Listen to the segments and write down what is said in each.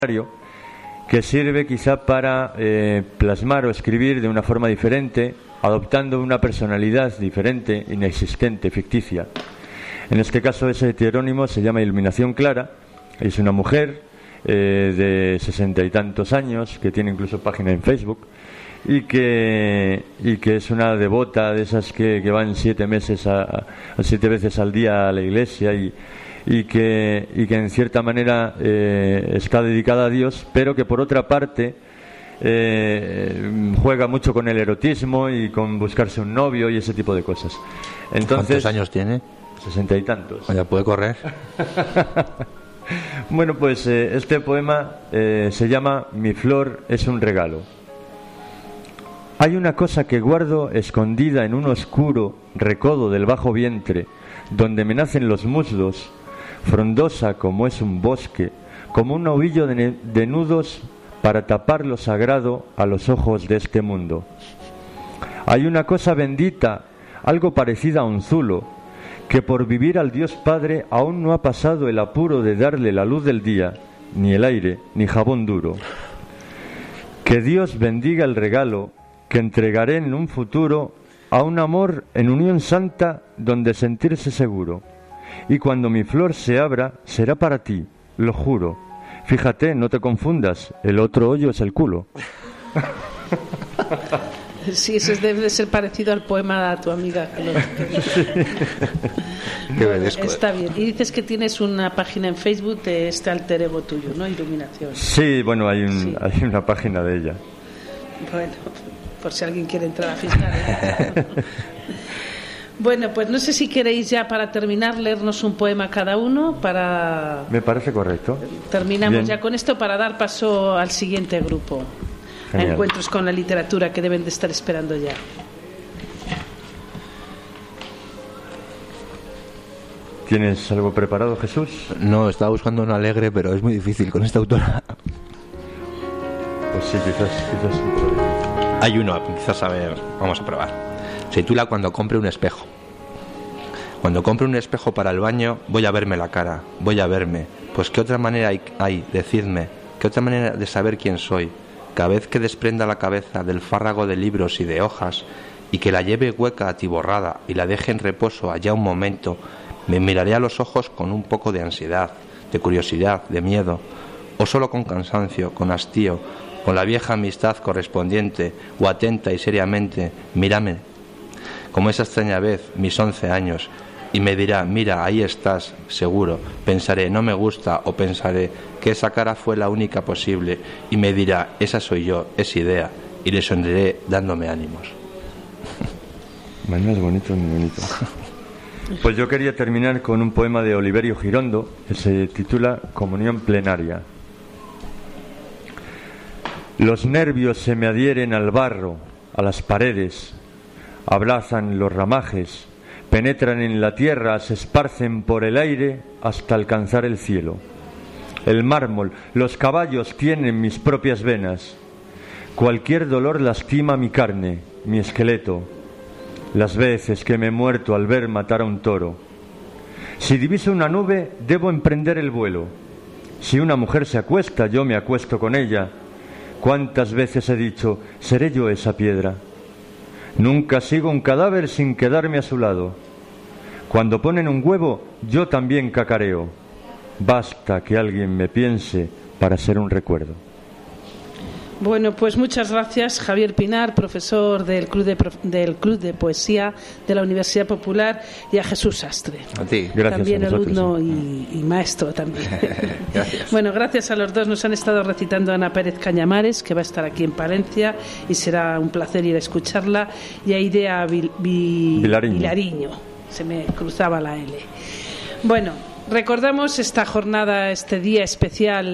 que sirve quizá para plasmar o escribir de una forma diferente, adoptando una personalidad diferente, inexistente, ficticia. En este caso ese heterónimo se llama Iluminación Clara, es una mujer de 60 y tantos años, que tiene incluso página en Facebook, y que es una devota de esas que van 7 veces al día a la iglesia y que en cierta manera está dedicada a Dios, pero que por otra parte juega mucho con el erotismo y con buscarse un novio y ese tipo de cosas. Entonces, ¿cuántos años tiene? 60 y tantos. ¿Ya puede correr? Bueno, pues este poema se llama Mi flor es un regalo. Hay una cosa que guardo escondida en un oscuro recodo del bajo vientre, donde me nacen los muslos, frondosa como es un bosque, como un ovillo de nudos para tapar lo sagrado a los ojos de este mundo. Hay una cosa bendita, algo parecida a un zulo, que por vivir al Dios Padre aún no ha pasado el apuro de darle la luz del día, ni el aire, ni jabón duro. Que Dios bendiga el regalo que entregaré en un futuro a un amor en unión santa donde sentirse seguro. Y cuando mi flor se abra, será para ti, lo juro. Fíjate, no te confundas, el otro hoyo es el culo. Sí, eso debe de ser parecido al poema a tu amiga. Bueno, está bien. Y dices que tienes una página en Facebook de este alter ego tuyo, ¿no? Iluminación. Sí, bueno, hay una página de ella. Bueno, por si alguien quiere entrar a fiscal. Bueno, pues no sé si queréis ya para terminar leernos un poema cada uno para... Me parece correcto. Terminamos Bien. ya con esto para dar paso al siguiente grupo. Genial. A encuentros con la literatura que deben de estar esperando ya. ¿Tienes algo preparado, Jesús? No, estaba buscando un alegre, pero es muy difícil con esta autora. Pues sí, quizás un poco difícil. Hay uno, quizás a ver, vamos a probar. Se titula Cuando compre un espejo. Cuando compre un espejo para el baño, voy a verme la cara, voy a verme. Pues qué otra manera hay, decidme, qué otra manera de saber quién soy. Cada vez que desprenda la cabeza del fárrago de libros y de hojas y que la lleve hueca, atiborrada y la deje en reposo allá un momento, me miraré a los ojos con un poco de ansiedad, de curiosidad, de miedo, o solo con cansancio, con hastío, con la vieja amistad correspondiente, o atenta y seriamente, mírame, como esa extraña vez, mis 11 años, y me dirá, mira, ahí estás, seguro. Pensaré, no me gusta, o pensaré que esa cara fue la única posible, y me dirá, esa soy yo, es idea, y le sonreiré dándome ánimos. Bueno, es bonito, muy bonito. Pues yo quería terminar con un poema de Oliverio Girondo que se titula Comunión Plenaria. Los nervios se me adhieren al barro, a las paredes, abrazan los ramajes, penetran en la tierra, se esparcen por el aire hasta alcanzar el cielo. El mármol, los caballos tienen mis propias venas. Cualquier dolor lastima mi carne, mi esqueleto. Las veces que me he muerto al ver matar a un toro. Si diviso una nube, debo emprender el vuelo. Si una mujer se acuesta, yo me acuesto con ella. ¿Cuántas veces he dicho, seré yo esa piedra? Nunca sigo un cadáver sin quedarme a su lado. Cuando ponen un huevo, yo también cacareo. Basta que alguien me piense para ser un recuerdo. Bueno, pues muchas gracias, Javier Pinar, profesor del Club de Poesía de la Universidad Popular, y a Jesús Sastre. A ti. Gracias. También a vosotros. alumno y maestro también. Gracias. Bueno, gracias a los dos. Nos han estado recitando Ana Pérez Cañamares, que va a estar aquí en Palencia, y será un placer ir a escucharla, y a Idea Vilariño. Se me cruzaba la L. Bueno, recordamos esta jornada, este día especial,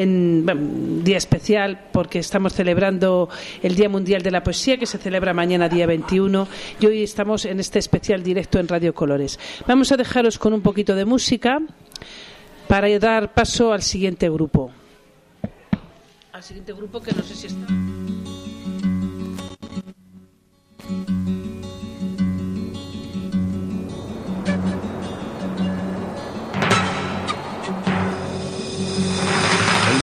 porque estamos celebrando el Día Mundial de la Poesía, que se celebra mañana día 21, y hoy estamos en este especial directo en Radio Colores. Vamos a dejaros con un poquito de música para dar paso al siguiente grupo. Al siguiente grupo, que no sé si está...